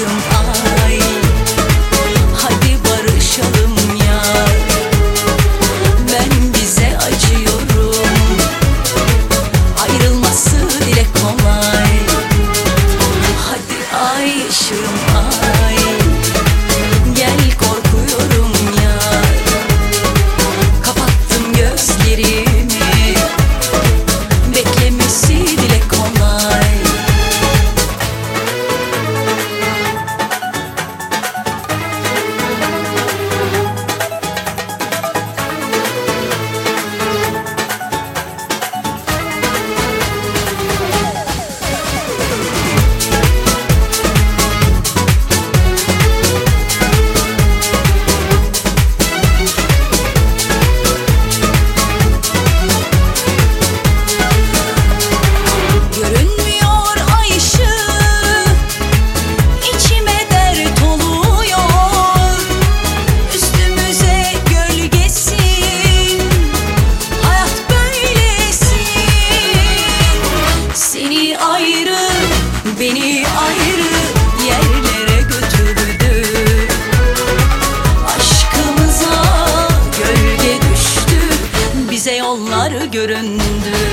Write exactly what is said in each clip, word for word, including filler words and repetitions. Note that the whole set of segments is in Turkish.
ışığım ay, hadi barışalım yar. Ben bize acıyorum, ayrılması dile kolay. Hadi ay ışığım ay, gel korkuyorum yar. Kapattım gözlerimi, beklemesi dile kolay. Görünmüyor ay ışığı, içime dert oluyor. Üstümüze gölgesin, hayat böylesin. Seni ayrı, beni ayrı yerlere götürdü. Aşkımıza gölge düştü, bize yollar göründü.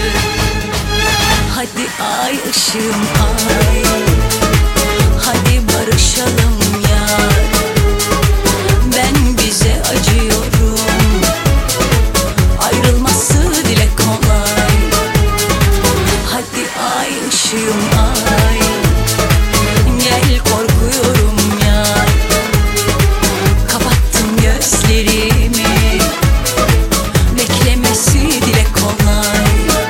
Hadi ay ışığım ay, hadi barışalım yar. Ben bize acıyorum, ayrılması dile kolay. Hadi ay ışığım ay, gel korkuyorum yar. Kapattım gözlerimi, beklemesi dile kolay.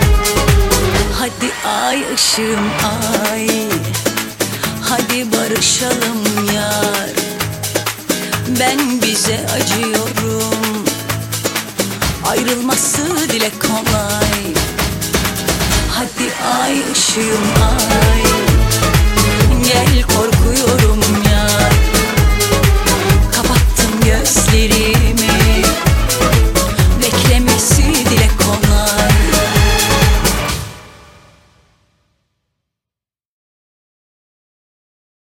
Hadi ay ışığım ay, hadi barışalım yar. Ben bize acıyorum, ayrılması dile kolay. Hadi ay ışığım ay, gel korkuyorum